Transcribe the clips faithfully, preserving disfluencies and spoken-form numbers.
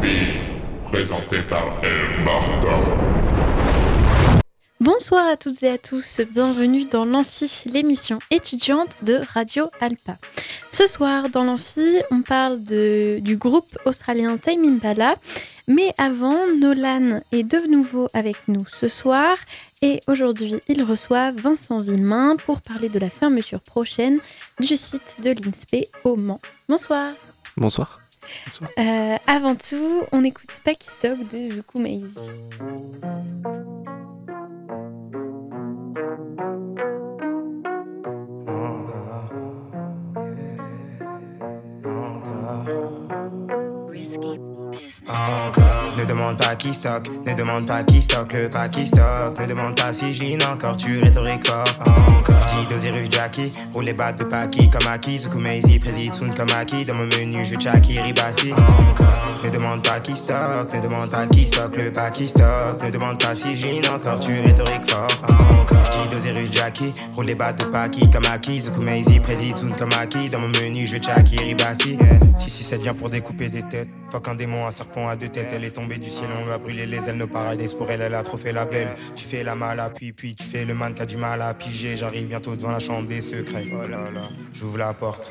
l'Amphi, présenté par El Martin. Bonsoir à toutes et à tous, bienvenue dans l'Amphi, l'émission étudiante de Radio Alpa. Ce soir, dans l'Amphi, on parle de, du groupe australien Tame Impala, mais avant, Nolan est de nouveau avec nous ce soir, et aujourd'hui, il reçoit Vincent Villemain pour parler de la fermeture prochaine du site de l'I N S P E au Mans. Bonsoir. Bonsoir. Bonsoir. Euh, avant tout, on écoute Pakistock de Zuku Maizy. Encore. Ne demande pas qui stocke, ne demande pas qui stocke le pas qui stocke. Ne demande pas si je line encore, tu rhétoriques fort. Encore. J'dis dosé ruche Jackie, roule les battes de Paki comme Aki. Zuku Maizy, préside Soon comme Aki. Dans mon menu, je Jackie, Ribassi. Encore. Ne demande pas qui stocke, ne demande pas qui stocke le pas qui stocke. Ne demande pas si je line encore, tu rhétoriques fort. Encore. J'dis dosé ruche Jackie, roule les battes de Paki comme Aki. Zuku Maizy, préside Soon comme Aki. Dans mon menu, je Jackie, Ribassi. Yeah. Si si ça vient pour découper des têtes. Fuck un démon, un serpent à deux têtes. Elle est tombée du ciel, on lui a brûlé les ailes. Nos paradis pour elle, elle a trop fait la belle. Tu fais la mal à puis puis tu fais le man qui a du mal à piger. J'arrive bientôt devant la chambre des secrets. Oh là là, j'ouvre la porte.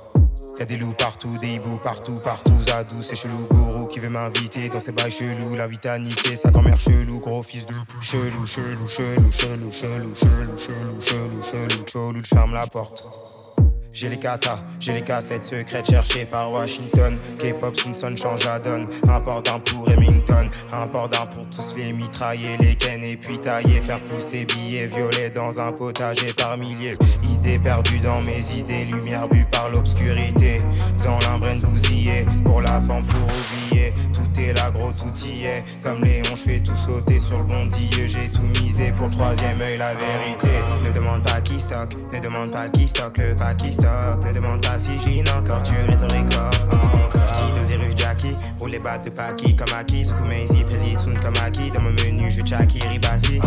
Y'a des loups partout, des hiboux partout, partout. Zadou, c'est chelou, gourou qui veut m'inviter dans ses bails chelous. La vie t'a niqué, sa grand-mère chelou, gros fils de pou. Chelou, chelou, chelou, chelou, chelou, chelou, chelou, chelou, chelou, chelou, je ferme la porte. J'ai les katas, j'ai les cassettes secrètes cherchées par Washington. K-pop, Simpson change la donne. Un port d'un pour Remington, un port d'un pour tous les mitrailler, les ken et puis tailler. Faire pousser billets violets dans un potager par milliers. Idées perdues dans mes idées, lumière bue par l'obscurité. Dans l'imbrène bousillé, pour la forme pour oublier. Tout est là gros, tout y est. Comme Léon, je fais tout sauter sur le bondilleux. J'ai tout misé pour le troisième œil, la vérité. Ne demande pas qui stocke, ne demande pas qui stocke le pas qui stocke. Ne demande pas si je line encore, tu rhétoriques fort. J'dis dosé ruche Jackie, roule les battes de Paki comme Aki. Zuku Maizy, préside Soon comme Aki. Dans mon menu, je Jackie, Ribassi.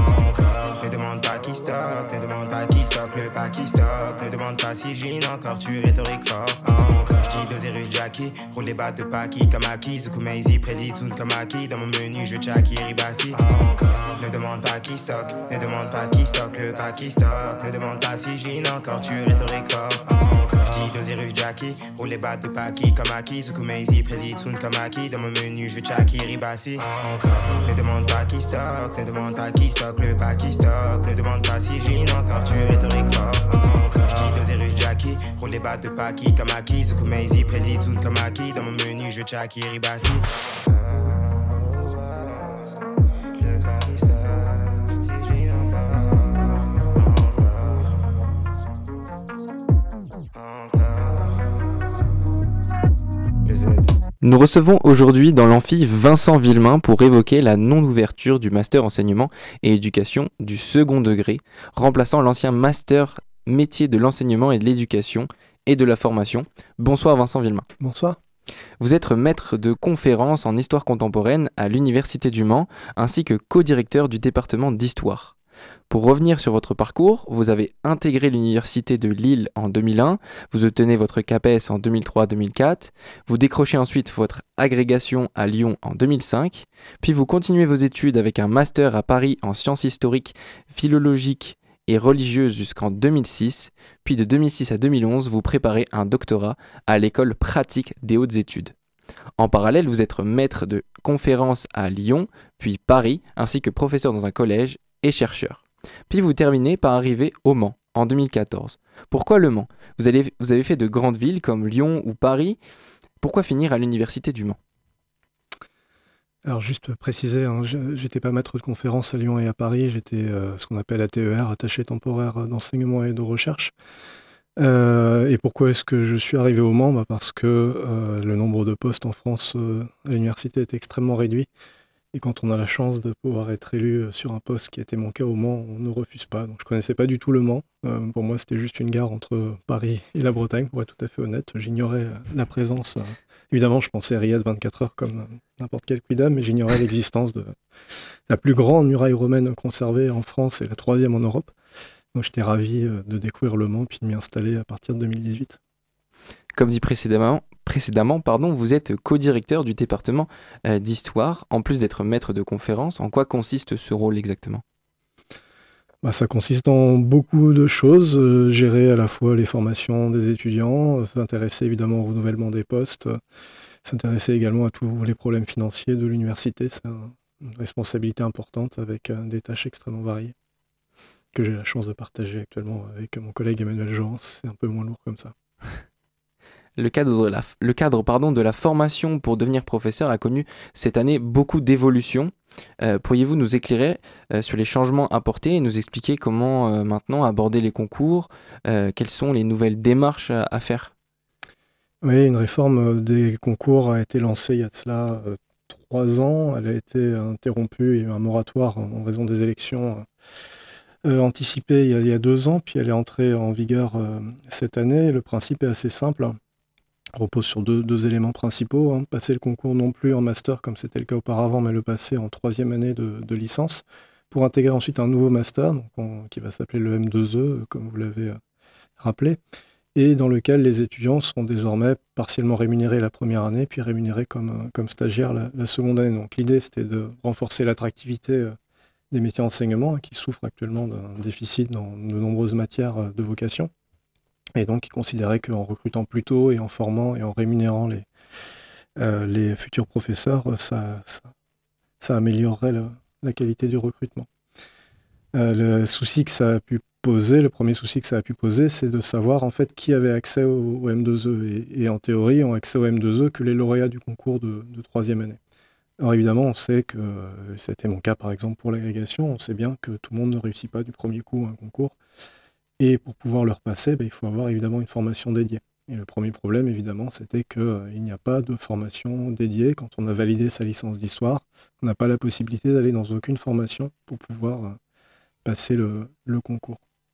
Ne demande pas qui stocke, ne demande pas qui stocke le pas qui stocke. Ne demande pas si je line encore, tu rhétoriques fort. J'dis dosé ruche Jackie, roule les battes de Paki comme Aki. Zuku Maizy, préside Soon comme Aki. Dans mon menu, je Jackie, Ribassi. Ne demande pas qui stocke, ne demande pas qui stocke le pas qui stocke. Ne demande pas si je line encore, tu rhétoriques fort. J'dis dosé ruche Jackie, roule les battes de Paki comme Aki. Zuku Maizy, préside Soon comme Aki. Dans mon menu, je Jackie, Ribassi. Ne demande pas qui stocke, ne demande pas qui stocke le pas qui stocke. Ne demande pas si je line encore, tu rhétoriques fort. J'dis dosé ruche Jackie, roule les battes de Paki comme Aki. Zuku Maizy, préside Soon comme Aki. Dans mon menu, je Jackie, Ribassi. Nous recevons aujourd'hui dans l'Amphi Vincent Villemain pour évoquer la non-ouverture du master enseignement et éducation du second degré, remplaçant l'ancien master métier de l'enseignement et de l'éducation et de la formation. Bonsoir Vincent Villemain. Bonsoir. Vous êtes maître de conférences en histoire contemporaine à l'Université du Mans, ainsi que co-directeur du département d'histoire. Pour revenir sur votre parcours, vous avez intégré l'université de Lille en deux mille un, vous obtenez votre C A P E S en deux mille trois deux mille quatre, vous décrochez ensuite votre agrégation à Lyon en deux mille cinq, puis vous continuez vos études avec un master à Paris en sciences historiques, philologiques et religieuses jusqu'en deux mille six, puis de deux mille six à deux mille onze, vous préparez un doctorat à l'école pratique des hautes études. En parallèle, vous êtes maître de conférences à Lyon, puis Paris, ainsi que professeur dans un collège et chercheur. Puis vous terminez par arriver au Mans en deux mille quatorze. Pourquoi le Mans ? vous, allez, vous avez fait de grandes villes comme Lyon ou Paris. Pourquoi finir à l'université du Mans ? Alors juste préciser, hein, j'étais pas maître de conférence à Lyon et à Paris, j'étais euh, ce qu'on appelle A T E R, attaché temporaire d'enseignement et de recherche. Euh, et pourquoi est-ce que je suis arrivé au Mans ? Bah parce que euh, le nombre de postes en France euh, à l'université est extrêmement réduit. Et quand on a la chance de pouvoir être élu sur un poste qui était mon cas au Mans, on ne refuse pas. Donc je ne connaissais pas du tout le Mans. Euh, pour moi, c'était juste une gare entre Paris et la Bretagne, pour être tout à fait honnête. J'ignorais la présence. Euh, évidemment, je pensais à Riyad vingt-quatre heures comme n'importe quel quidam, mais j'ignorais l'existence de la plus grande muraille romaine conservée en France et la troisième en Europe. Donc j'étais ravi de découvrir le Mans puis de m'y installer à partir de deux mille dix-huit. Comme dit précédemment, précédemment, pardon, vous êtes co-directeur du département euh, d'histoire, en plus d'être maître de conférence. En quoi consiste ce rôle exactement ? Bah, ça consiste en beaucoup de choses, euh, gérer à la fois les formations des étudiants, euh, s'intéresser évidemment au renouvellement des postes, euh, s'intéresser également à tous les problèmes financiers de l'université. C'est un- une responsabilité importante avec euh, des tâches extrêmement variées que j'ai la chance de partager actuellement avec mon collègue Emmanuel Jeance. C'est un peu moins lourd comme ça. Le cadre, de la, le cadre pardon, de la formation pour devenir professeur a connu cette année beaucoup d'évolutions. Euh, pourriez-vous nous éclairer euh, sur les changements apportés et nous expliquer comment euh, maintenant aborder les concours, euh, quelles sont les nouvelles démarches à, à faire ? Oui, une réforme des concours a été lancée il y a de cela euh, trois ans. Elle a été interrompue, il y a eu un moratoire en, en raison des élections euh, anticipées il y, a, il y a deux ans, puis elle est entrée en vigueur euh, cette année. Le principe est assez simple. Repose sur deux, deux éléments principaux. Hein. Passer le concours non plus en master comme c'était le cas auparavant, mais le passer en troisième année de, de licence pour intégrer ensuite un nouveau master donc on, qui va s'appeler le M deux E, comme vous l'avez euh, rappelé, et dans lequel les étudiants seront désormais partiellement rémunérés la première année, puis rémunérés comme, comme stagiaires la, la seconde année. Donc l'idée, c'était de renforcer l'attractivité euh, des métiers d'enseignement, hein, qui souffrent actuellement d'un déficit dans de nombreuses matières euh, de vocation. Et donc, ils considéraient qu'en recrutant plus tôt et en formant et en rémunérant les, euh, les futurs professeurs, ça, ça, ça améliorerait le, la qualité du recrutement. Euh, le souci que ça a pu poser, le premier souci que ça a pu poser, c'est de savoir en fait qui avait accès au, au M deux E. Et, et en théorie, ont accès au M deux E que les lauréats du concours de, de troisième année. Alors évidemment, on sait que, c'était mon cas par exemple pour l'agrégation, on sait bien que tout le monde ne réussit pas du premier coup un concours. Et pour pouvoir le repasser, bah, il faut avoir évidemment une formation dédiée. Et le premier problème, évidemment, c'était qu'il euh, n'y a pas de formation dédiée. Quand on a validé sa licence d'histoire, on n'a pas la possibilité d'aller dans aucune formation pour pouvoir euh, passer le, le concours.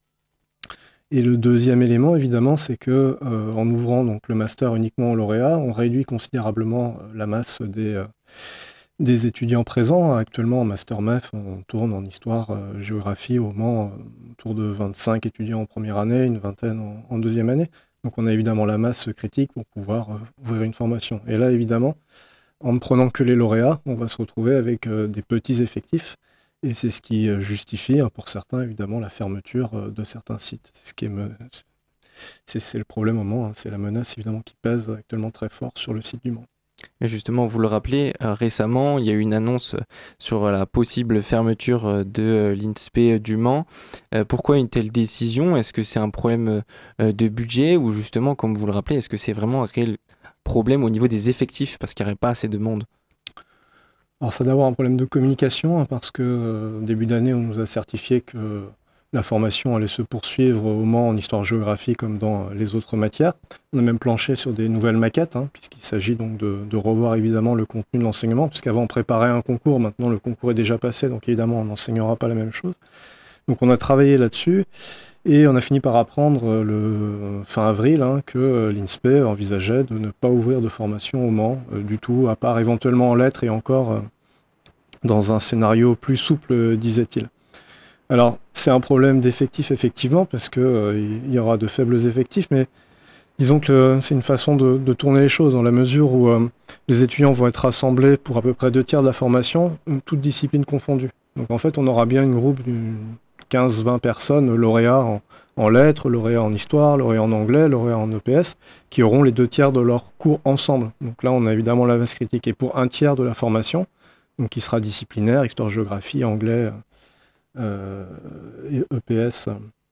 Et le deuxième élément, évidemment, c'est que euh, en ouvrant donc, le master uniquement aux lauréats, on réduit considérablement euh, la masse des, euh, des étudiants présents. Actuellement, en master M A F, on tourne en histoire, euh, géographie au Mans, euh, autour de vingt-cinq étudiants en première année, une vingtaine en, en deuxième année. Donc on a évidemment la masse critique pour pouvoir euh, ouvrir une formation. Et là, évidemment, en ne prenant que les lauréats, on va se retrouver avec euh, des petits effectifs. Et c'est ce qui euh, justifie, hein, pour certains, évidemment, la fermeture euh, de certains sites. Ce qui est me... c'est, c'est le problème au Mans, hein, c'est la menace, évidemment, qui pèse actuellement très fort sur le site du Mans. Et justement, vous le rappelez, euh, récemment, il y a eu une annonce sur la possible fermeture euh, de euh, l'I N S P du Mans. Euh, pourquoi une telle décision ? Est-ce que c'est un problème euh, de budget ou justement, comme vous le rappelez, est-ce que c'est vraiment un réel problème au niveau des effectifs parce qu'il n'y aurait pas assez de monde ? Alors ça doit avoir un problème de communication, hein, parce que euh, début d'année, on nous a certifié que la formation allait se poursuivre au Mans en histoire-géographie comme dans les autres matières. On a même planché sur des nouvelles maquettes, hein, puisqu'il s'agit donc de, de revoir évidemment le contenu de l'enseignement, puisqu'avant on préparait un concours, maintenant le concours est déjà passé, donc évidemment on n'enseignera pas la même chose. Donc on a travaillé là-dessus, et on a fini par apprendre le fin avril hein, que l'I N S P envisageait de ne pas ouvrir de formation au Mans euh, du tout, à part éventuellement en lettres et encore euh, dans un scénario plus souple, disait-il. Alors, c'est un problème d'effectifs, effectivement, parce qu'il euh, y aura de faibles effectifs, mais disons que le, c'est une façon de, de tourner les choses, dans la mesure où euh, les étudiants vont être rassemblés pour à peu près deux tiers de la formation, toutes disciplines confondues. Donc en fait, on aura bien une groupe d'une quinze vingt personnes, lauréats en, en lettres, lauréats en histoire, lauréats en anglais, lauréats en E P S, qui auront les deux tiers de leur cours ensemble. Donc là, on a évidemment la vaste critique. Et pour un tiers de la formation, donc qui sera disciplinaire, histoire-géographie, anglais, euh, et E P S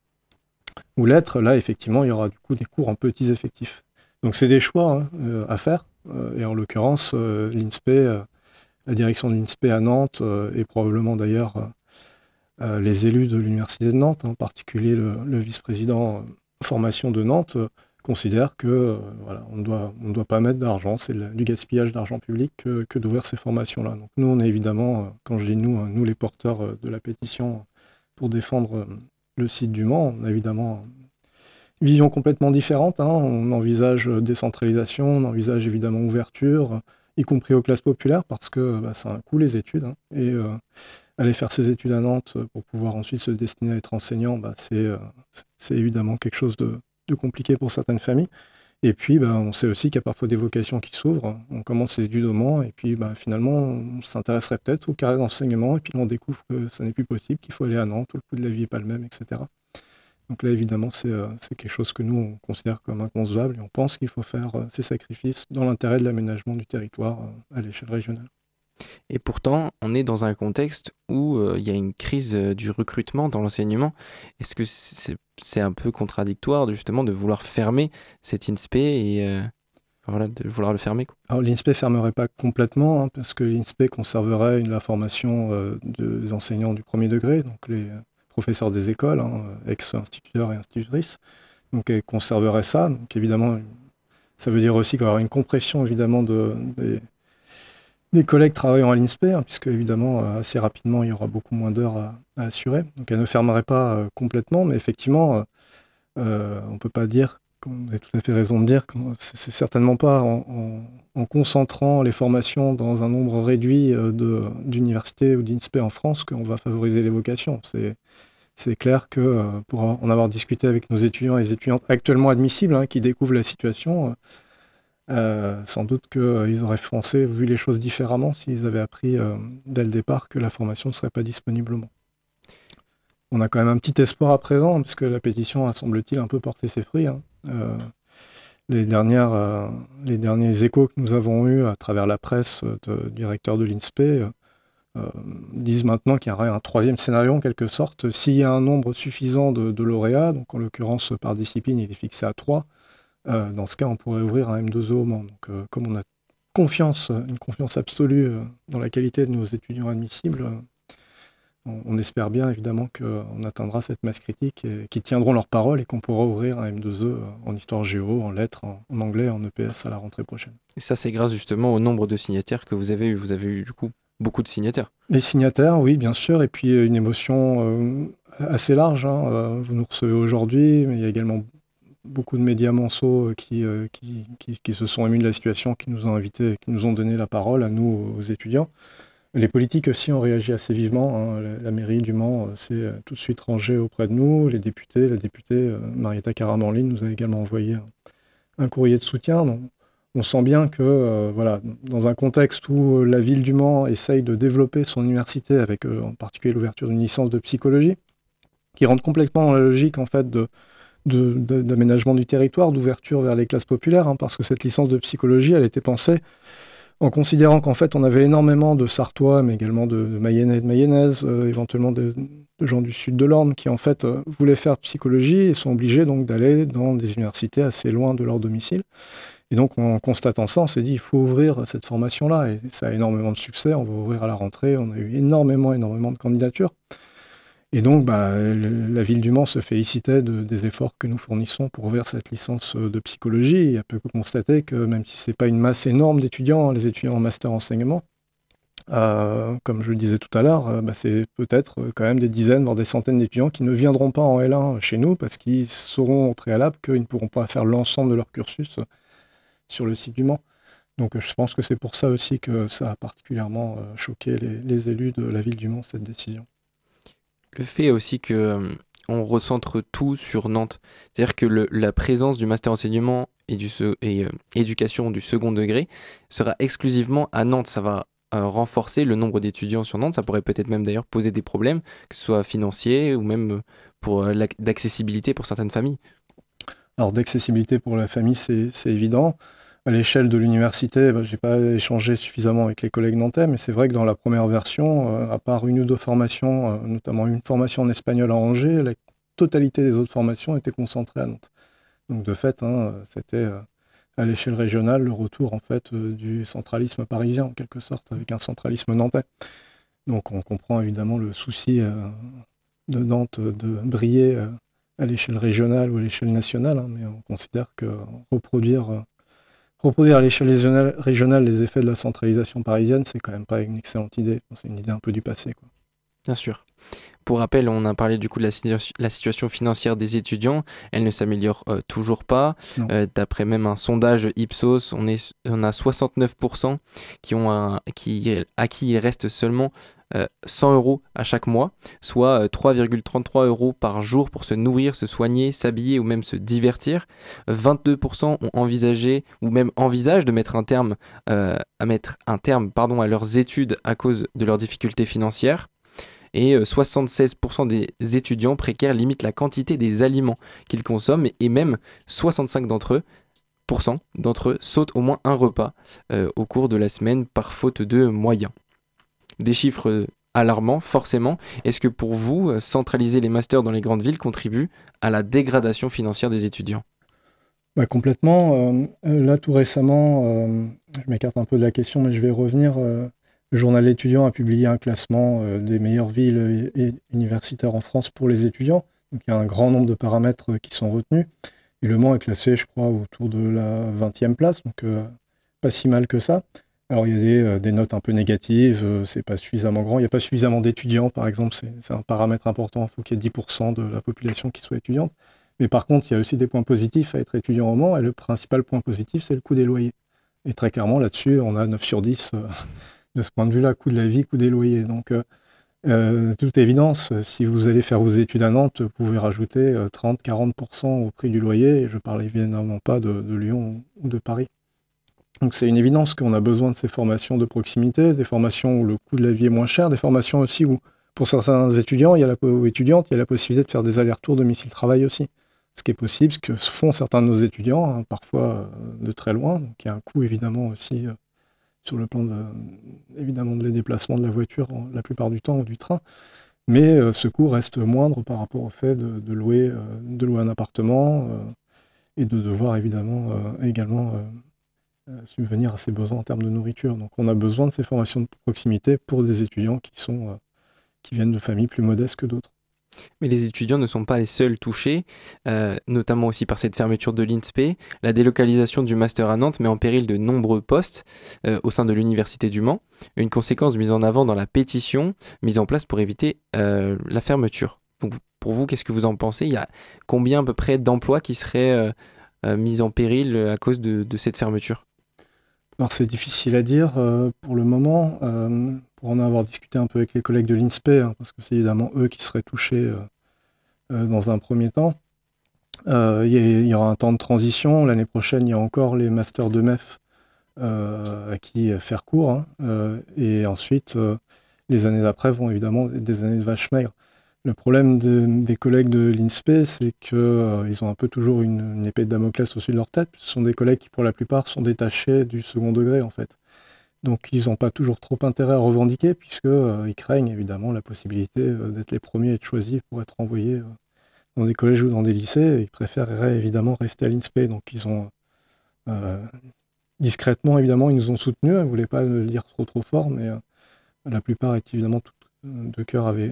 ou lettres, là, effectivement, il y aura du coup des cours en petits effectifs. Donc c'est des choix hein, euh, à faire. Euh, et en l'occurrence, euh, l'I N S P, euh, la direction de l'I N S P à Nantes, euh, et probablement d'ailleurs euh, les élus de l'Université de Nantes, en particulier le, le vice-président euh, formation de Nantes, euh, considèrent que euh, voilà, on ne doit, on ne doit pas mettre d'argent, c'est le, du gaspillage d'argent public que, que d'ouvrir ces formations-là. Donc nous, on est évidemment, euh, quand je dis nous, hein, nous les porteurs euh, de la pétition pour défendre euh, le site du Mans, on a évidemment une vision complètement différente. Hein. On envisage décentralisation, on envisage évidemment ouverture, y compris aux classes populaires, parce que bah, ça a un coût les études. Hein. Et euh, aller faire ses études à Nantes pour pouvoir ensuite se destiner à être enseignant, bah, c'est, euh, c'est évidemment quelque chose de, de compliqué pour certaines familles. Et puis, bah, on sait aussi qu'il y a parfois des vocations qui s'ouvrent. On commence ses études au Mans, et puis bah, finalement, on s'intéresserait peut-être aux carrières d'enseignement, et puis là, on découvre que ça n'est plus possible, qu'il faut aller à Nantes, où le coût de la vie n'est pas le même, et cetera. Donc là, évidemment, c'est, euh, c'est quelque chose que nous, on considère comme inconcevable, et on pense qu'il faut faire euh, ces sacrifices dans l'intérêt de l'aménagement du territoire euh, à l'échelle régionale. Et pourtant, on est dans un contexte où euh, il y a une crise euh, du recrutement dans l'enseignement. Est-ce que c'est, c'est un peu contradictoire de, justement de vouloir fermer cet INSPE et euh, voilà, de vouloir le fermer, quoi. Alors l'INSPE ne fermerait pas complètement, hein, parce que l'INSPE conserverait une, la formation euh, des enseignants du premier degré, donc les euh, professeurs des écoles, hein, ex-instituteurs et institutrices. Donc elle conserverait ça. Donc évidemment, ça veut dire aussi qu'il y aura une compression évidemment de, des, des collègues travaillant à l'INSPE, hein, puisque évidemment assez rapidement il y aura beaucoup moins d'heures à, à assurer. Donc elle ne fermerait pas euh, complètement, mais effectivement, euh, on ne peut pas dire, vous avez tout à fait raison de dire, que c'est, c'est certainement pas en, en, en concentrant les formations dans un nombre réduit euh, de, d'universités ou d'INSPE en France qu'on va favoriser les vocations. C'est, c'est clair que euh, pour en avoir discuté avec nos étudiants et les étudiantes actuellement admissibles, hein, qui découvrent la situation, euh, Euh, sans doute qu'ils euh, auraient pensé, vu les choses différemment, s'ils avaient appris euh, dès le départ que la formation ne serait pas disponible au Mans. On a quand même un petit espoir à présent, parce que la pétition a, semble-t-il, un peu porté ses fruits. Hein. Euh, les, dernières, euh, les derniers échos que nous avons eus à travers la presse de, du directeur de l'INSPE euh, euh, disent maintenant qu'il y aurait un troisième scénario, en quelque sorte. S'il y a un nombre suffisant de, de lauréats, donc en l'occurrence par discipline, il est fixé à trois, Euh, dans ce cas, on pourrait ouvrir un M deux E au Mans. Donc, euh, comme on a confiance, une confiance absolue euh, dans la qualité de nos étudiants admissibles, euh, on, on espère bien évidemment qu'on atteindra cette masse critique et qu'ils tiendront leur parole et qu'on pourra ouvrir un M deux E euh, en histoire géo, en lettres, en, en anglais, en E P S à la rentrée prochaine. Et ça, c'est grâce justement au nombre de signataires que vous avez eu. Vous avez eu du coup beaucoup de signataires. Les signataires, oui, bien sûr, et puis une émotion euh, assez large. Hein. Euh, vous nous recevez aujourd'hui, mais il y a également beaucoup de médias monceaux qui, euh, qui, qui, qui se sont émus de la situation, qui nous ont invités, qui nous ont donné la parole, à nous, aux étudiants. Les politiques aussi ont réagi assez vivement. Hein. La, la mairie du Mans euh, s'est tout de suite rangée auprès de nous. Les députés, la députée euh, Marietta Caramanline nous a également envoyé un, un courrier de soutien. Donc, on sent bien que, euh, voilà, dans un contexte où la ville du Mans essaye de développer son université, avec euh, en particulier l'ouverture d'une licence de psychologie, qui rentre complètement dans la logique en fait de De, de, d'aménagement du territoire, d'ouverture vers les classes populaires, hein, parce que cette licence de psychologie, elle était pensée en considérant qu'en fait, on avait énormément de Sartois, mais également de, de Mayennais et de Mayennaises, euh, éventuellement de, de gens du sud de l'Orne, qui en fait euh, voulaient faire psychologie et sont obligés donc d'aller dans des universités assez loin de leur domicile. Et donc, en constatant ça, on s'est dit, il faut ouvrir cette formation-là, et ça a énormément de succès. On va ouvrir à la rentrée, on a eu énormément, énormément de candidatures. Et donc, bah, la ville du Mans se félicitait de, des efforts que nous fournissons pour ouvrir cette licence de psychologie. Et elle peut constater que même si ce n'est pas une masse énorme d'étudiants, les étudiants en master enseignement, euh, comme je le disais tout à l'heure, euh, bah, c'est peut-être quand même des dizaines, voire des centaines d'étudiants qui ne viendront pas en L un chez nous parce qu'ils sauront au préalable qu'ils ne pourront pas faire l'ensemble de leur cursus sur le site du Mans. Donc je pense que c'est pour ça aussi que ça a particulièrement euh, choqué les, les élus de la ville du Mans, cette décision. Le fait aussi que euh, on recentre tout sur Nantes, c'est-à-dire que le, la présence du master enseignement et du se, et euh, éducation du second degré sera exclusivement à Nantes. Ça va euh, renforcer le nombre d'étudiants sur Nantes. Ça pourrait peut-être même d'ailleurs poser des problèmes, que ce soit financiers ou même pour euh, d'accessibilité pour certaines familles. Alors d'accessibilité pour la famille, c'est, c'est évident. À l'échelle de l'université, bah, je n'ai pas échangé suffisamment avec les collègues nantais, mais c'est vrai que dans la première version, euh, à part une ou deux formations, euh, notamment une formation en espagnol à Angers, la totalité des autres formations étaient concentrées à Nantes. Donc de fait, hein, c'était euh, à l'échelle régionale le retour en fait, euh, du centralisme parisien, en quelque sorte, avec un centralisme nantais. Donc on comprend évidemment le souci euh, de Nantes de briller euh, à l'échelle régionale ou à l'échelle nationale, hein, mais on considère que reproduire... Euh, Reproduire à l'échelle régionale les effets de la centralisation parisienne, c'est quand même pas une excellente idée. C'est une idée un peu du passé, quoi. Bien sûr. Pour rappel, on a parlé du coup de la, situa- la situation financière des étudiants. Elle ne s'améliore euh, toujours pas. Non. Euh, d'après même un sondage Ipsos, on, est, on a soixante-neuf pour cent qui ont un, qui, à qui il reste seulement euh, cent euros à chaque mois, soit euh, trois virgule trente-trois euros par jour pour se nourrir, se soigner, s'habiller ou même se divertir. vingt-deux pour cent ont envisagé ou même envisagent de mettre un terme, euh, à mettre un terme pardon, à leurs études à cause de leurs difficultés financières. Et euh, soixante-seize pour cent des étudiants précaires limitent la quantité des aliments qu'ils consomment et même soixante-cinq d'entre eux, pour cent d'entre eux sautent au moins un repas euh, au cours de la semaine par faute de moyens. Des chiffres euh, alarmants, forcément. Est-ce que pour vous, euh, centraliser les masters dans les grandes villes contribue à la dégradation financière des étudiants ? Bah, complètement. Euh, là, tout récemment, euh, je m'écarte un peu de la question, mais je vais y revenir. Euh, le journal L'étudiant a publié un classement euh, des meilleures villes et, et universitaires en France pour les étudiants. Donc, il y a un grand nombre de paramètres euh, qui sont retenus. Et Le Mans est classé, je crois, autour de la vingtième place, donc euh, pas si mal que ça. Alors, il y a des, euh, des notes un peu négatives, euh, c'est pas suffisamment grand. Il n'y a pas suffisamment d'étudiants, par exemple, c'est, c'est un paramètre important. Il faut qu'il y ait dix pour cent de la population qui soit étudiante. Mais par contre, il y a aussi des points positifs à être étudiant au Mans, et le principal point positif, c'est le coût des loyers. Et très clairement, là-dessus, on a neuf sur dix euh, de ce point de vue-là, coût de la vie, coût des loyers. Donc, euh, euh, de toute évidence, si vous allez faire vos études à Nantes, vous pouvez rajouter euh, trente à quarante pour cent au prix du loyer, et je ne parle évidemment pas de, de Lyon ou de Paris. Donc c'est une évidence qu'on a besoin de ces formations de proximité, des formations où le coût de la vie est moins cher, des formations aussi où, pour certains étudiants, il y a la, ou étudiantes, il y a la possibilité de faire des allers-retours domicile-travail aussi. Ce qui est possible, ce que font certains de nos étudiants, hein, parfois euh, de très loin. Donc il y a un coût évidemment aussi euh, sur le plan de, évidemment des déplacements de la voiture en, la plupart du temps ou du train. Mais euh, ce coût reste moindre par rapport au fait de, de, louer, euh, de louer un appartement euh, et de devoir évidemment euh, également euh, subvenir à ses besoins en termes de nourriture. Donc on a besoin de ces formations de proximité pour des étudiants qui, sont, euh, qui viennent de familles plus modestes que d'autres. Mais les étudiants ne sont pas les seuls touchés, euh, notamment aussi par cette fermeture de l'I N S P. La délocalisation du master à Nantes met en péril de nombreux postes euh, au sein de l'Université du Mans, une conséquence mise en avant dans la pétition mise en place pour éviter euh, la fermeture. Donc, pour vous, qu'est-ce que vous en pensez ? Il y a combien à peu près d'emplois qui seraient euh, euh, mis en péril à cause de, de cette fermeture ? Alors c'est difficile à dire euh, pour le moment, euh, pour en avoir discuté un peu avec les collègues de l'I N S P, hein, parce que c'est évidemment eux qui seraient touchés euh, euh, dans un premier temps. Euh, Il y, y aura un temps de transition. L'année prochaine, il y a encore les masters de M E F euh, à qui faire court. Hein, euh, et ensuite, euh, les années d'après vont évidemment être des années de vache maigre. Le problème de, des collègues de l'I N S P, c'est qu'ils euh, ont un peu toujours une, une épée de Damoclès au-dessus de leur tête. Ce sont des collègues qui, pour la plupart, sont détachés du second degré, en fait. Donc, ils n'ont pas toujours trop intérêt à revendiquer, puisqu'ils euh, craignent, évidemment, la possibilité euh, d'être les premiers à être choisis pour être envoyés euh, dans des collèges ou dans des lycées. Et ils préféreraient, évidemment, rester à l'I N S P. Donc, ils ont, euh, discrètement, évidemment, ils nous ont soutenus. Ils ne voulaient pas le dire trop, trop fort, mais euh, la plupart étaient évidemment tout, de cœur avec...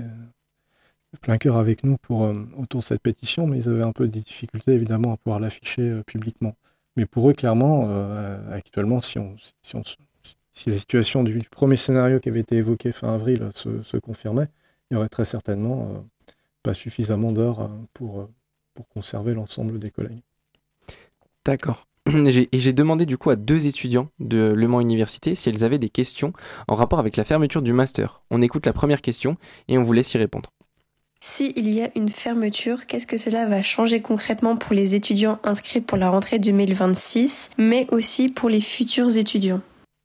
plein cœur avec nous pour, euh, autour de cette pétition, mais ils avaient un peu de difficultés évidemment à pouvoir l'afficher euh, publiquement. Mais pour eux, clairement, euh, actuellement, si, on, si, on, si la situation du premier scénario qui avait été évoqué fin avril se, se confirmait, il y aurait très certainement euh, pas suffisamment d'heures euh, pour, euh, pour conserver l'ensemble des collègues. D'accord. J'ai, et j'ai demandé du coup à deux étudiants de Le Mans Université si elles avaient des questions en rapport avec la fermeture du master. On écoute la première question et on vous laisse y répondre. S'il y a une fermeture, qu'est-ce que cela va changer concrètement pour les étudiants inscrits pour la rentrée deux mille vingt-six, mais aussi pour les futurs étudiants ?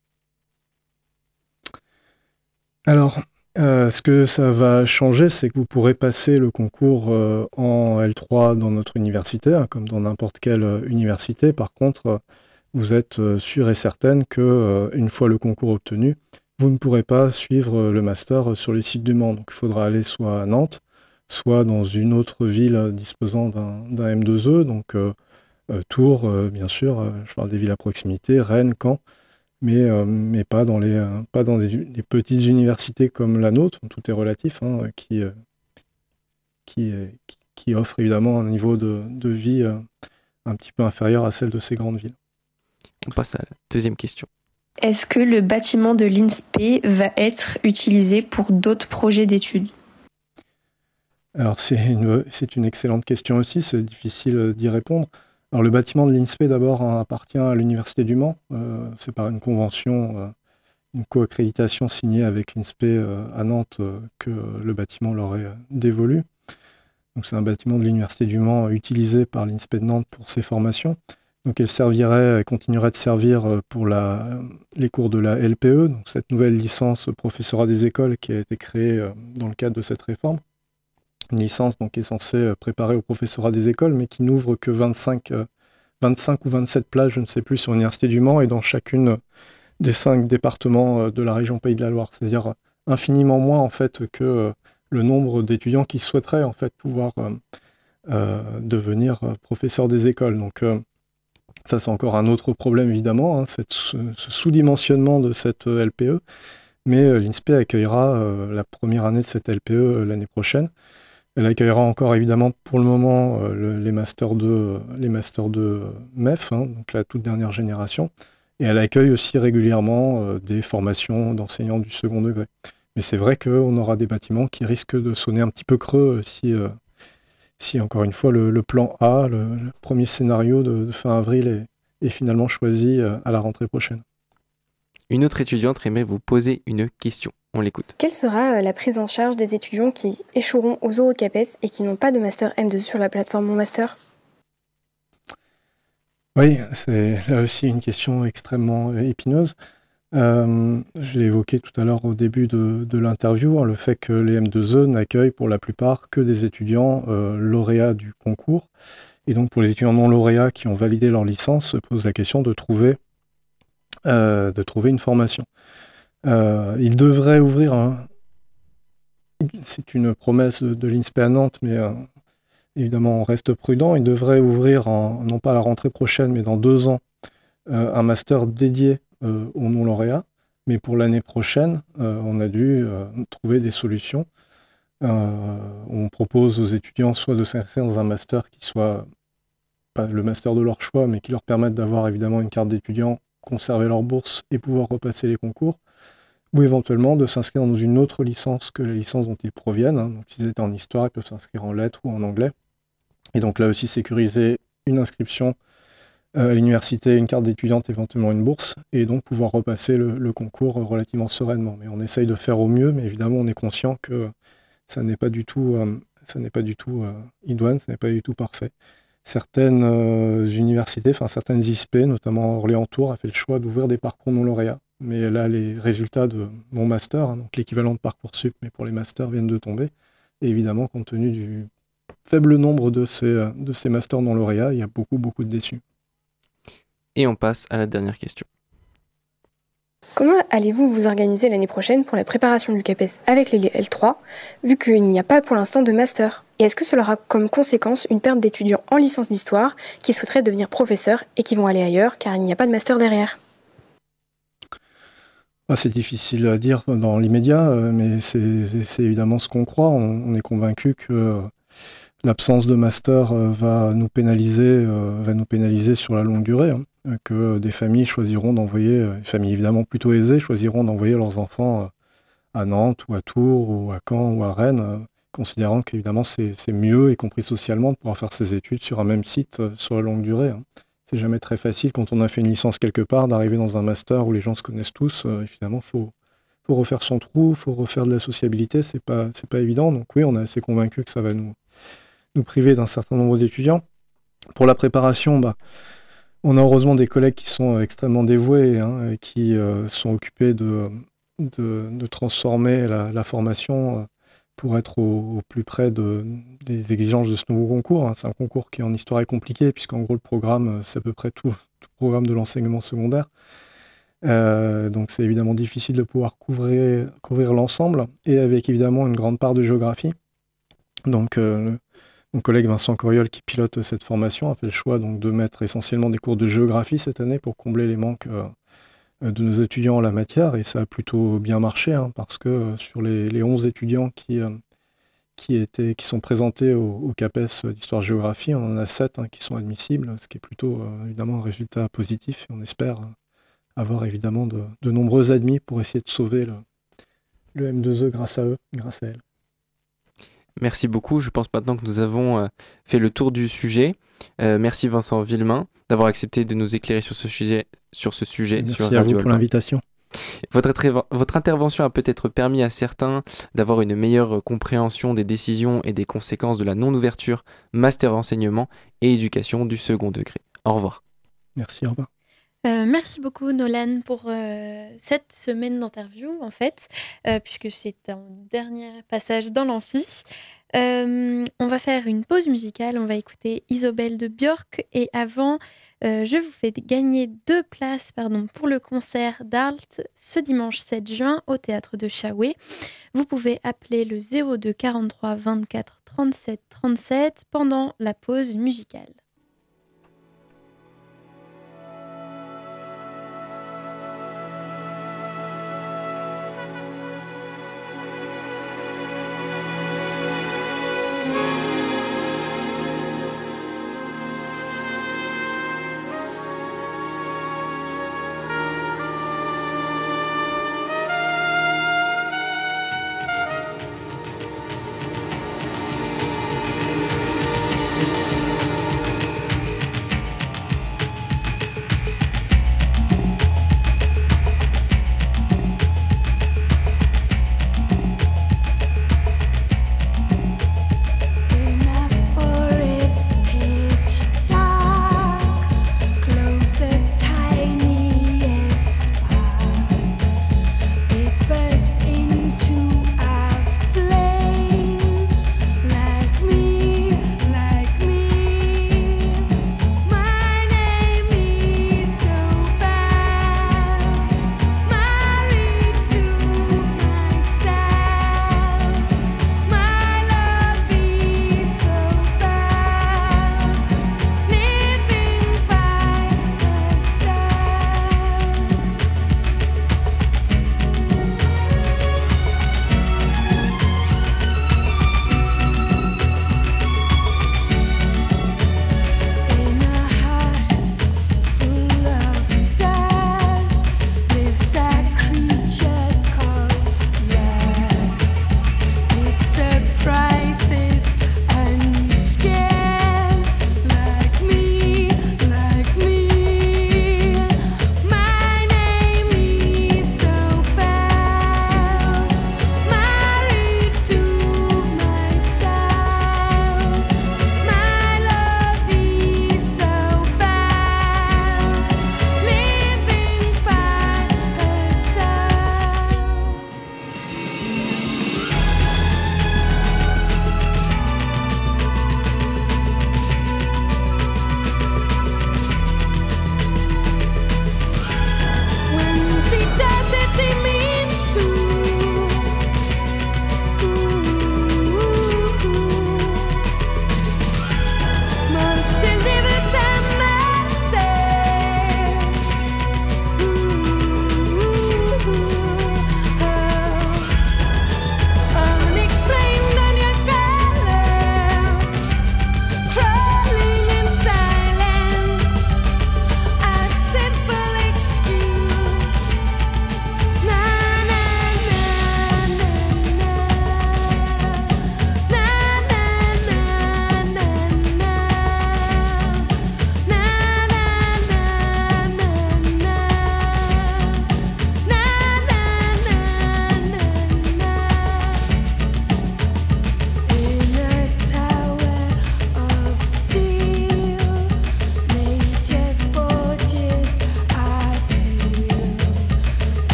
Alors, euh, ce que ça va changer, c'est que vous pourrez passer le concours euh, en L trois dans notre université, hein, comme dans n'importe quelle euh, université. Par contre, euh, vous êtes euh, sûr et certaine que euh, une fois le concours obtenu, vous ne pourrez pas suivre euh, le master euh, sur les sites du Mans. Donc, il faudra aller soit à Nantes, soit dans une autre ville disposant d'un, d'un M deux E, donc euh, euh, Tours, euh, bien sûr, euh, je parle des villes à proximité, Rennes, Caen, mais, euh, mais pas dans, les, euh, pas dans des, des petites universités comme la nôtre, tout est relatif, hein, qui, euh, qui, euh, qui, qui offrent évidemment un niveau de, de vie euh, un petit peu inférieur à celle de ces grandes villes. On passe à la deuxième question. Est-ce que le bâtiment de l'I N S P va être utilisé pour d'autres projets d'études ? Alors c'est une, c'est une excellente question aussi, c'est difficile d'y répondre. Alors le bâtiment de l'I N S P d'abord hein, appartient à l'Université du Mans, euh, c'est par une convention, euh, une co-accréditation signée avec l'I N S P euh, à Nantes euh, que le bâtiment leur est dévolu. Donc c'est un bâtiment de l'Université du Mans utilisé par l'I N S P de Nantes pour ses formations. Donc elle servirait, elle continuerait de servir pour la, les cours de la L P E, donc cette nouvelle licence professorat des écoles qui a été créée dans le cadre de cette réforme. Une licence donc, qui est censée préparer au professorat des écoles, mais qui n'ouvre que vingt-cinq, vingt-cinq ou vingt-sept places, je ne sais plus, sur l'Université du Mans et dans chacune des cinq départements de la région Pays de la Loire. C'est-à-dire infiniment moins en fait, que le nombre d'étudiants qui souhaiteraient en fait, pouvoir euh, euh, devenir professeurs des écoles. Donc, euh, ça, c'est encore un autre problème, évidemment, hein, cette, ce, ce sous-dimensionnement de cette L P E. Mais euh, l'I N S P accueillera euh, la première année de cette L P E euh, l'année prochaine. Elle accueillera encore, évidemment, pour le moment, euh, le, les Masters deux, les Masters deux M E F, hein, donc la toute dernière génération. Et elle accueille aussi régulièrement euh, des formations d'enseignants du second degré. Mais c'est vrai qu'on aura des bâtiments qui risquent de sonner un petit peu creux euh, si... Euh, si encore une fois le, le plan A, le, le premier scénario de, de fin avril est, est finalement choisi à la rentrée prochaine. Une autre étudiante aimerait vous poser une question. On l'écoute. Quelle sera la prise en charge des étudiants qui échoueront aux Eurocapes et qui n'ont pas de master M deux sur la plateforme Mon Master ? Oui, c'est là aussi une question extrêmement épineuse. Euh, je l'ai évoqué tout à l'heure au début de, de l'interview, hein, le fait que les M deux E n'accueillent pour la plupart que des étudiants euh, lauréats du concours. Et donc pour les étudiants non lauréats qui ont validé leur licence, se pose la question de trouver, euh, de trouver une formation. Euh, ils devraient ouvrir un... C'est une promesse de, de l'I N S P à Nantes, mais euh, évidemment on reste prudent. Ils devraient ouvrir, en, non pas à la rentrée prochaine, mais dans deux ans, euh, un master dédié Euh, aux non-lauréats, mais pour l'année prochaine, euh, on a dû euh, trouver des solutions. Euh, on propose aux étudiants soit de s'inscrire dans un master qui soit pas le master de leur choix, mais qui leur permette d'avoir évidemment une carte d'étudiant, conserver leur bourse et pouvoir repasser les concours, ou éventuellement de s'inscrire dans une autre licence que la licence dont ils proviennent. Hein. Donc s'ils étaient en histoire, ils peuvent s'inscrire en lettres ou en anglais. Et donc là aussi sécuriser une inscription à l'université, une carte d'étudiante, éventuellement une bourse, et donc pouvoir repasser le, le concours relativement sereinement. Mais on essaye de faire au mieux, mais évidemment on est conscient que ça n'est pas du tout, euh, ça n'est pas du tout euh, idoine, ça n'est pas du tout parfait. Certaines euh, universités, enfin certaines I S P, notamment Orléans-Tours, a fait le choix d'ouvrir des parcours non lauréats. Mais là, les résultats de mon master, hein, donc l'équivalent de Parcoursup, mais pour les masters, viennent de tomber. Et évidemment, compte tenu du faible nombre de ces, de ces masters non lauréats, il y a beaucoup, beaucoup de déçus. Et on passe à la dernière question. Comment allez-vous vous organiser l'année prochaine pour la préparation du CAPES avec les L trois, vu qu'il n'y a pas pour l'instant de master ? Et est-ce que cela aura comme conséquence une perte d'étudiants en licence d'histoire qui souhaiteraient devenir professeurs et qui vont aller ailleurs car il n'y a pas de master derrière ? Ah, c'est difficile à dire dans l'immédiat, mais c'est, c'est évidemment ce qu'on croit. On, on est convaincu que l'absence de master va nous pénaliser, va nous pénaliser sur la longue durée. Hein. Que des familles choisiront d'envoyer, des familles évidemment plutôt aisées, choisiront d'envoyer leurs enfants à Nantes ou à Tours ou à Caen ou à Rennes, considérant qu'évidemment c'est, c'est mieux, y compris socialement, de pouvoir faire ses études sur un même site sur la longue durée. Hein. C'est jamais très facile quand on a fait une licence quelque part d'arriver dans un master où les gens se connaissent tous. Euh, évidemment, il faut, faut refaire son trou, il faut refaire de la sociabilité, c'est pas, c'est pas évident. Donc oui, on est assez convaincu que ça va nous, nous priver d'un certain nombre d'étudiants. Pour la préparation, bah, on a heureusement des collègues qui sont extrêmement dévoués, hein, et qui euh, sont occupés de, de, de transformer la, la formation euh, pour être au, au plus près de, des exigences de ce nouveau concours. Hein. C'est un concours qui en histoire est compliqué, puisqu'en gros le programme, c'est à peu près tout, tout le programme de l'enseignement secondaire. Euh, donc c'est évidemment difficile de pouvoir couvrir, couvrir l'ensemble, et avec évidemment une grande part de géographie. Donc euh, mon collègue Vincent Coriol, qui pilote cette formation, a fait le choix donc, de mettre essentiellement des cours de géographie cette année pour combler les manques euh, de nos étudiants en la matière, et ça a plutôt bien marché, hein, parce que euh, sur les, les onze étudiants qui, euh, qui, étaient, qui sont présentés au, au CAPES d'histoire-géographie, on en a sept hein, qui sont admissibles, ce qui est plutôt euh, évidemment un résultat positif, et on espère avoir évidemment de, de nombreux admis pour essayer de sauver le, le M deux E grâce à eux, grâce à elles. Merci beaucoup. Je pense maintenant que nous avons euh, fait le tour du sujet. Euh, merci Vincent Villemain d'avoir accepté de nous éclairer sur ce sujet. Sur ce sujet Merci sur à Radio vous pour Alpa. l'invitation. Votre, attra- votre intervention a peut-être permis à certains d'avoir une meilleure compréhension des décisions et des conséquences de la non-ouverture master enseignement et éducation du second degré. Au revoir. Merci, au revoir. Euh, merci beaucoup Nolan pour euh, cette semaine d'interview en fait, euh, puisque c'est un dernier passage dans l'amphi. Euh, on va faire une pause musicale, on va écouter Isobel de Björk et avant euh, je vous fais gagner deux places pardon, pour le concert d'Alt ce dimanche sept juin au théâtre de Chaoué. Vous pouvez appeler le zéro deux quarante-trois vingt-quatre trente-sept trente-sept pendant la pause musicale.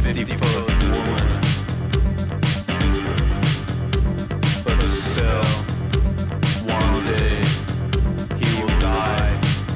fifty-foot woman, but still, one day he will die.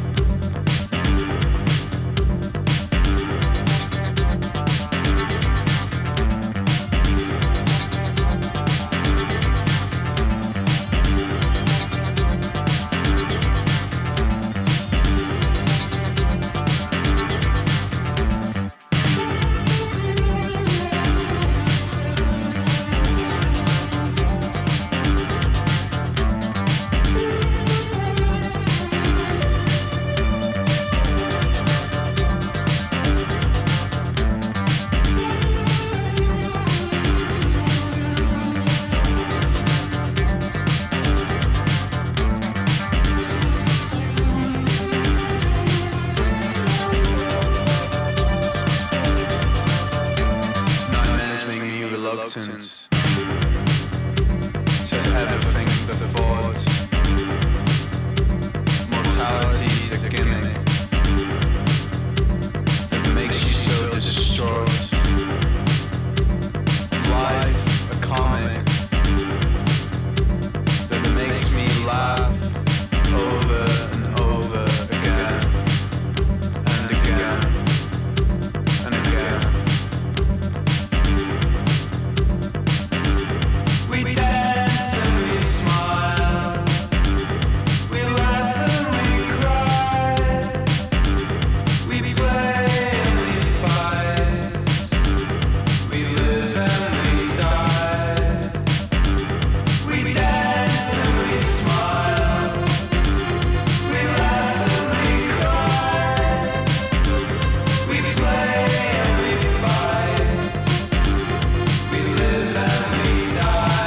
Reluctant to everything before it. Mortality's a gimmick that makes you so distraught. Life a comic that makes me laugh over and over again and again and again. We dance and we smile, we laugh and we cry, we play and we fight, we live and we die. We dance and we smile, we laugh and we cry, we play and we fight, we live and we die.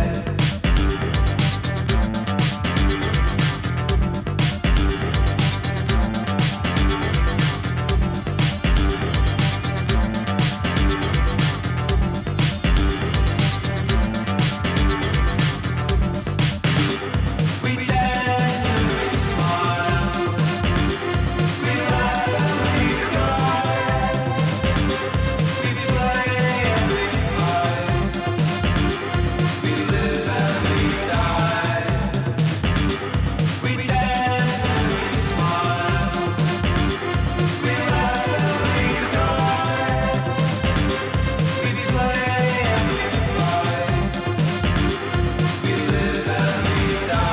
We dance and we smile, we laugh and we cry, we play and we fight, we live and we die. We dance and we smile, we laugh and we cry, we play and we fight, we live and we die.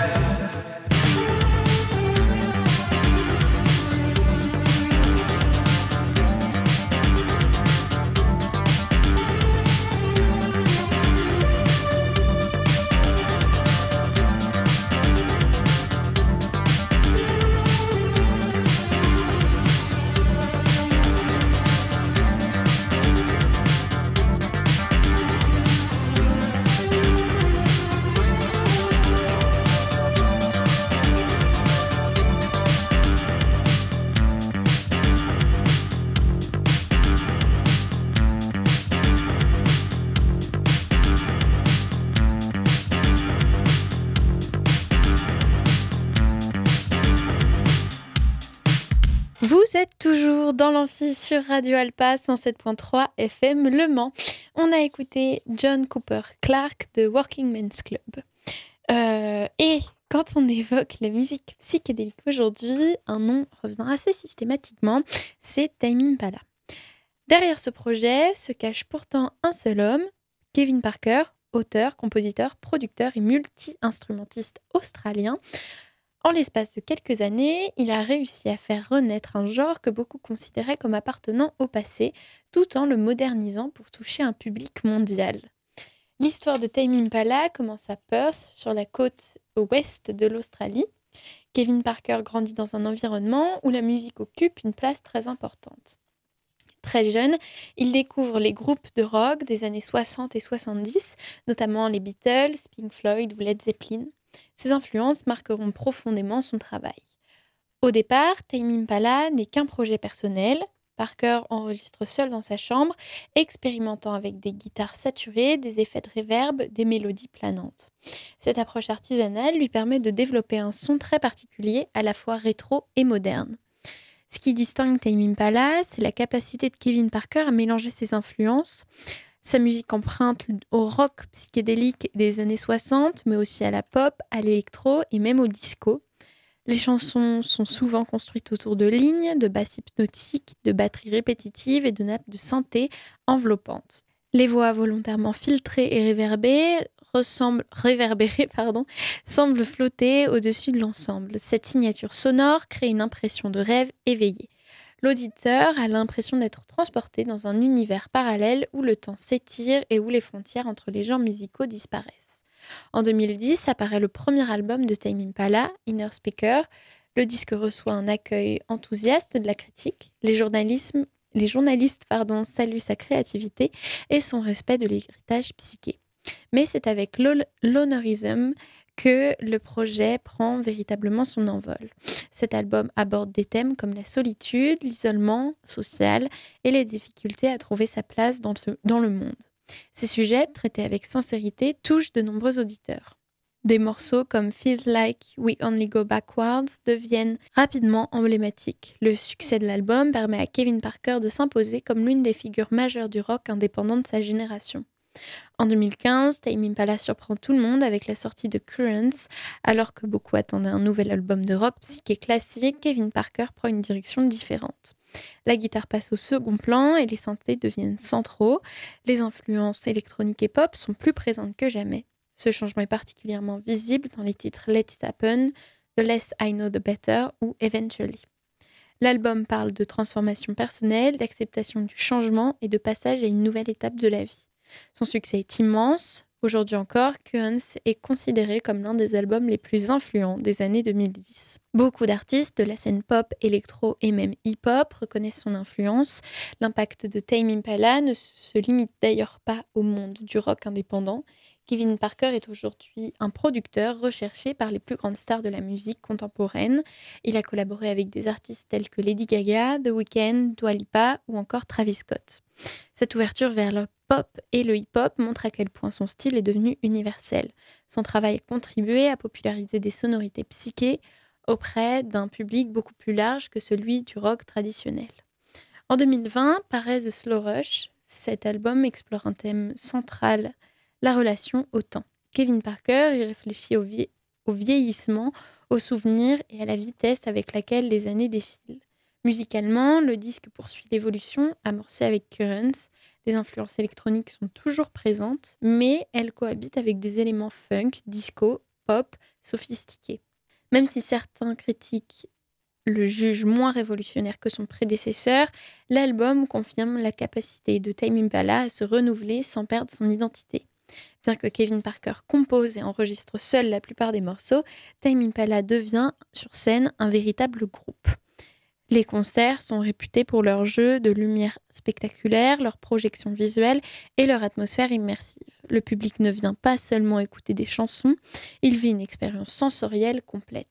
Vous êtes toujours dans l'amphi sur Radio Alpa cent sept point trois F M Le Mans. On a écouté John Cooper Clarke de Working Men's Club. Euh, et quand on évoque la musique psychédélique aujourd'hui, un nom revient assez systématiquement, c'est Tame Impala. Derrière ce projet se cache pourtant un seul homme, Kevin Parker, auteur, compositeur, producteur et multi-instrumentiste australien. En l'espace de quelques années, il a réussi à faire renaître un genre que beaucoup considéraient comme appartenant au passé, tout en le modernisant pour toucher un public mondial. L'histoire de Tame Impala commence à Perth, sur la côte ouest de l'Australie. Kevin Parker grandit dans un environnement où la musique occupe une place très importante. Très jeune, il découvre les groupes de rock des années soixante et soixante-dix, notamment les Beatles, Pink Floyd ou Led Zeppelin. Ces influences marqueront profondément son travail. Au départ, Tame Impala n'est qu'un projet personnel. Parker enregistre seul dans sa chambre, expérimentant avec des guitares saturées, des effets de reverb, des mélodies planantes. Cette approche artisanale lui permet de développer un son très particulier, à la fois rétro et moderne. Ce qui distingue Tame Impala, c'est la capacité de Kevin Parker à mélanger ses influences. Sa musique emprunte au rock psychédélique des années soixante, mais aussi à la pop, à l'électro et même au disco. Les chansons sont souvent construites autour de lignes, de basses hypnotiques, de batteries répétitives et de nappes de synthé enveloppantes. Les voix volontairement filtrées et réverbérées, ressemblent, réverbérées pardon, semblent flotter au-dessus de l'ensemble. Cette signature sonore crée une impression de rêve éveillé. L'auditeur a l'impression d'être transporté dans un univers parallèle où le temps s'étire et où les frontières entre les genres musicaux disparaissent. En deux mille dix apparaît le premier album de Tame Impala, Inner Speaker. Le disque reçoit un accueil enthousiaste de la critique. Les, les journalistes pardon, saluent sa créativité et son respect de l'héritage psyché. Mais c'est avec l'Honorism que le projet prend véritablement son envol. Cet album aborde des thèmes comme la solitude, l'isolement social et les difficultés à trouver sa place dans, ce, dans le monde. Ces sujets, traités avec sincérité, touchent de nombreux auditeurs. Des morceaux comme Feels Like We Only Go Backwards deviennent rapidement emblématiques. Le succès de l'album permet à Kevin Parker de s'imposer comme l'une des figures majeures du rock indépendant de sa génération. En deux mille quinze, Tame Impala surprend tout le monde avec la sortie de Currents. Alors que beaucoup attendaient un nouvel album de rock psyché classique, Kevin Parker prend une direction différente. La guitare passe au second plan et les synthés deviennent centraux. Les influences électroniques et pop sont plus présentes que jamais. Ce changement est particulièrement visible dans les titres Let It Happen, The Less I Know The Better ou Eventually. L'album parle de transformation personnelle, d'acceptation du changement et de passage à une nouvelle étape de la vie. Son succès est immense. Aujourd'hui encore, Currents est considéré comme l'un des albums les plus influents des années deux mille dix. Beaucoup d'artistes de la scène pop, électro et même hip-hop reconnaissent son influence. L'impact de Tame Impala ne se limite d'ailleurs pas au monde du rock indépendant. Kevin Parker est aujourd'hui un producteur recherché par les plus grandes stars de la musique contemporaine. Il a collaboré avec des artistes tels que Lady Gaga, The Weeknd, Dua Lipa ou encore Travis Scott. Cette ouverture vers le pop et le hip-hop montre à quel point son style est devenu universel. Son travail a contribué à populariser des sonorités psychées auprès d'un public beaucoup plus large que celui du rock traditionnel. En deux mille vingt, paraît The Slow Rush. Cet album explore un thème central, la relation au temps. Kevin Parker y réfléchit au, vie- au vieillissement, aux souvenirs et à la vitesse avec laquelle les années défilent. Musicalement, le disque poursuit l'évolution amorcée avec Currents. Les influences électroniques sont toujours présentes, mais elles cohabitent avec des éléments funk, disco, pop, sophistiqués. Même si certains critiques le jugent moins révolutionnaire que son prédécesseur, l'album confirme la capacité de Tame Impala à se renouveler sans perdre son identité. Bien que Kevin Parker compose et enregistre seul la plupart des morceaux, Tame Impala devient, sur scène, un véritable groupe. Les concerts sont réputés pour leur jeu de lumière spectaculaire, leur projection visuelle et leur atmosphère immersive. Le public ne vient pas seulement écouter des chansons, il vit une expérience sensorielle complète.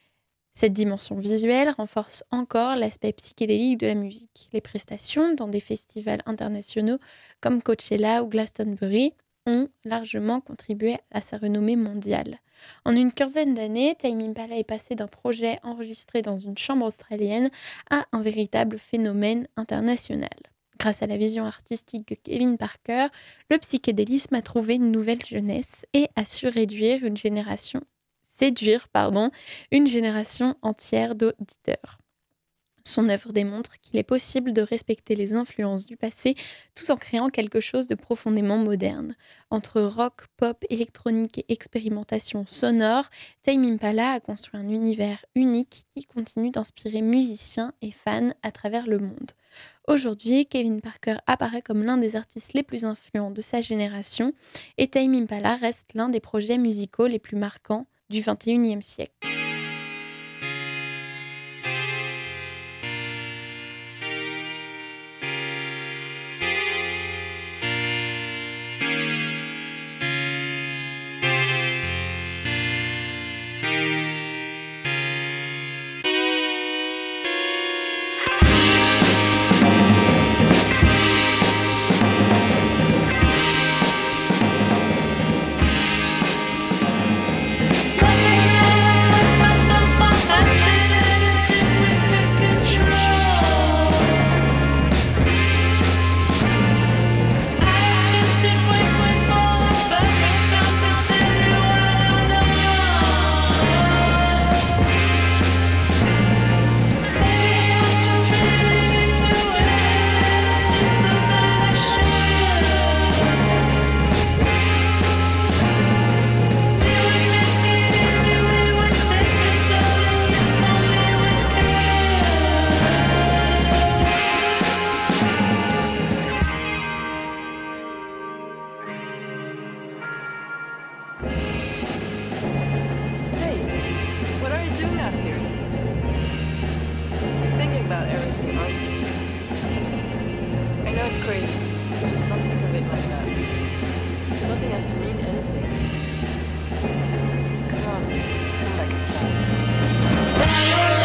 Cette dimension visuelle renforce encore l'aspect psychédélique de la musique. Les prestations dans des festivals internationaux comme Coachella ou Glastonbury ont largement contribué à sa renommée mondiale. En une quinzaine d'années, Tame Impala est passé d'un projet enregistré dans une chambre australienne à un véritable phénomène international. Grâce à la vision artistique de Kevin Parker, le psychédélisme a trouvé une nouvelle jeunesse et a su réduire une génération, séduire pardon, une génération entière d'auditeurs. Son œuvre démontre qu'il est possible de respecter les influences du passé tout en créant quelque chose de profondément moderne. Entre rock, pop, électronique et expérimentation sonore, Tame Impala a construit un univers unique qui continue d'inspirer musiciens et fans à travers le monde. Aujourd'hui, Kevin Parker apparaît comme l'un des artistes les plus influents de sa génération et Tame Impala reste l'un des projets musicaux les plus marquants du vingt et unième siècle. When the doing out here? You're thinking about everything, aren't you? I know it's crazy. Just don't think of it like that. Nothing has to mean anything. Come on, come back inside.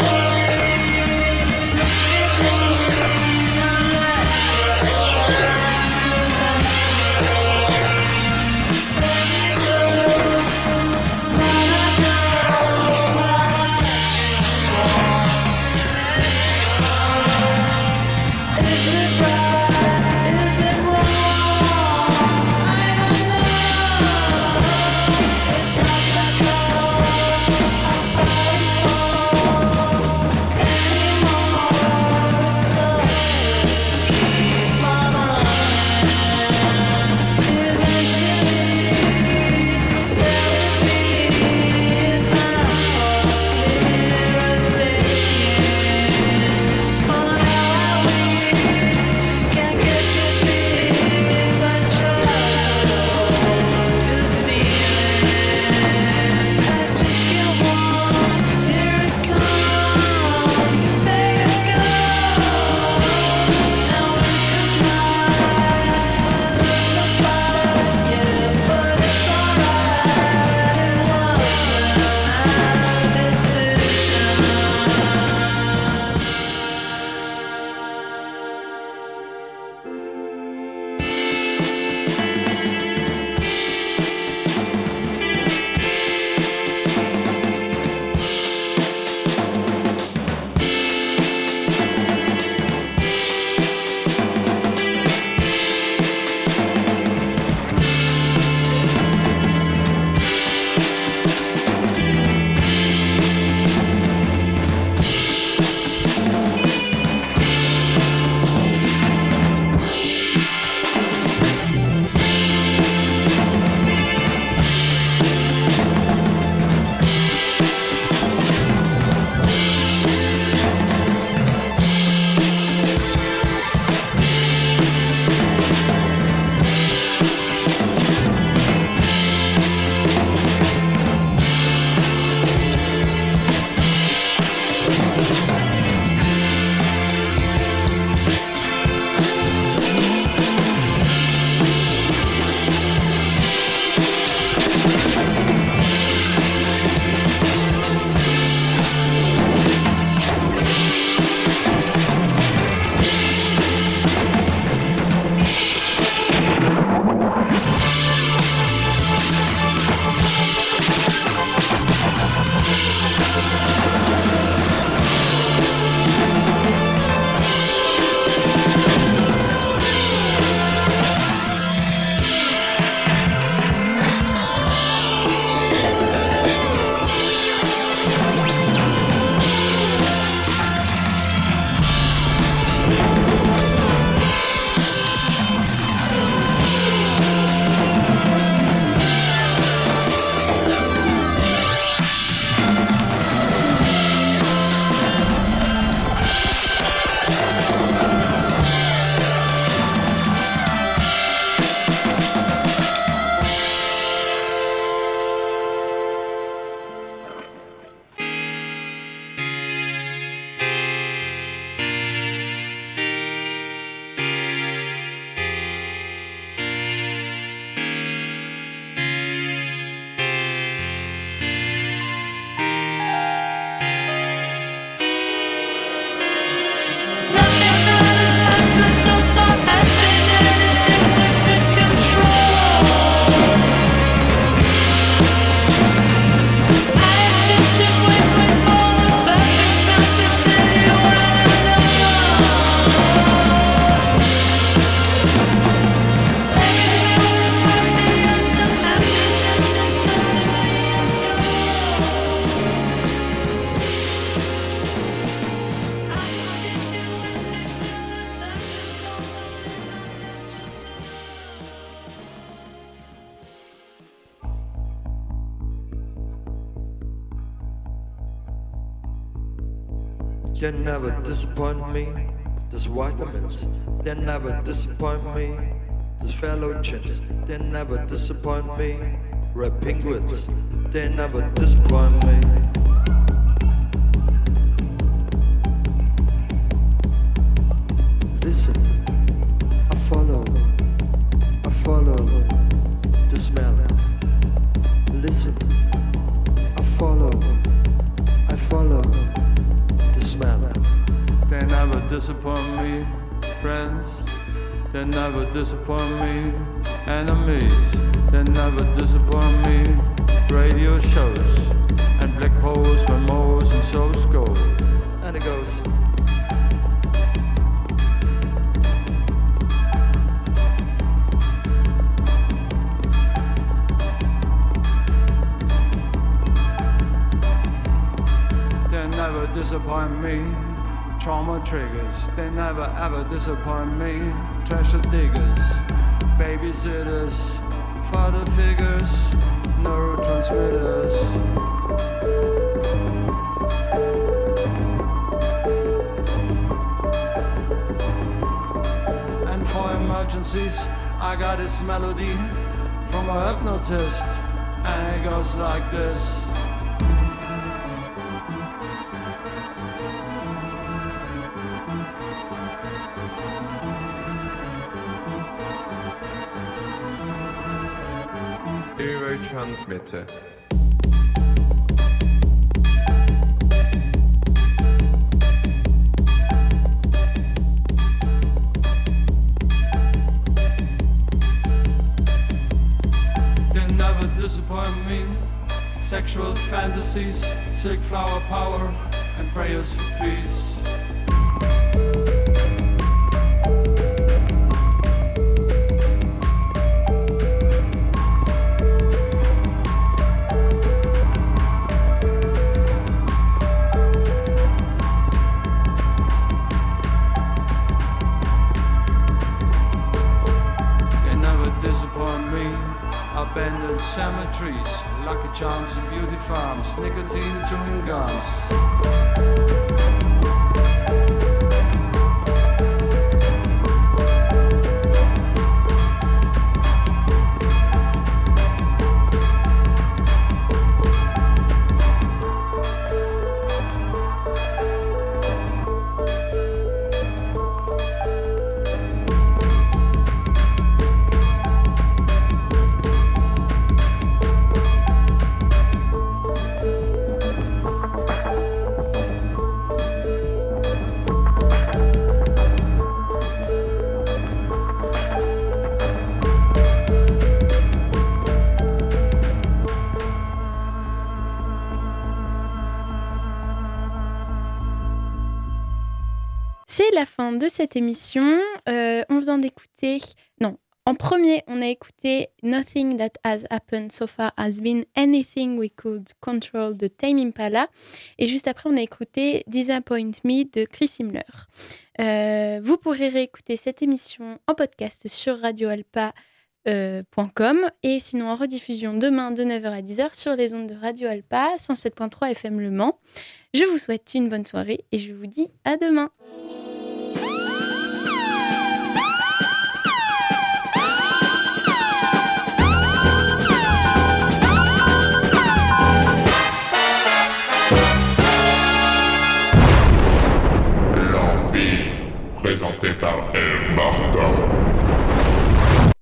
You never disappoint me. These vitamins, they never disappoint me. These fellow chins, they never disappoint me. Red penguins, they never disappoint me. disappoint me. Friends, they never disappoint me. Enemies, they never disappoint me. Radio shows and black holes where Mo's and souls go. And it goes. They never disappoint me. Trauma triggers, they never ever disappoint me. Treasure diggers, babysitters, father figures, neurotransmitters. And for emergencies, I got this melody from a hypnotist, and it goes like this. Neurotransmitter. They never disappoint me. Sexual fantasies, silk flower power, and prayers for peace. Abandoned cemeteries, lucky charms and beauty farms, nicotine chewing gums. C'est la fin de cette émission. Euh, on vient d'écouter... Non, en premier, on a écouté Nothing That Has Happened So Far Has Been Anything We Could Control de Tame Impala. Et juste après, on a écouté Disappoint Me de Chris Himmler. Euh, vous pourrez réécouter cette émission en podcast sur radio alpa point com euh, et sinon en rediffusion demain de neuf heures à dix heures sur les ondes de Radio Alpa cent sept point trois F M Le Mans. Je vous souhaite une bonne soirée et je vous dis à demain.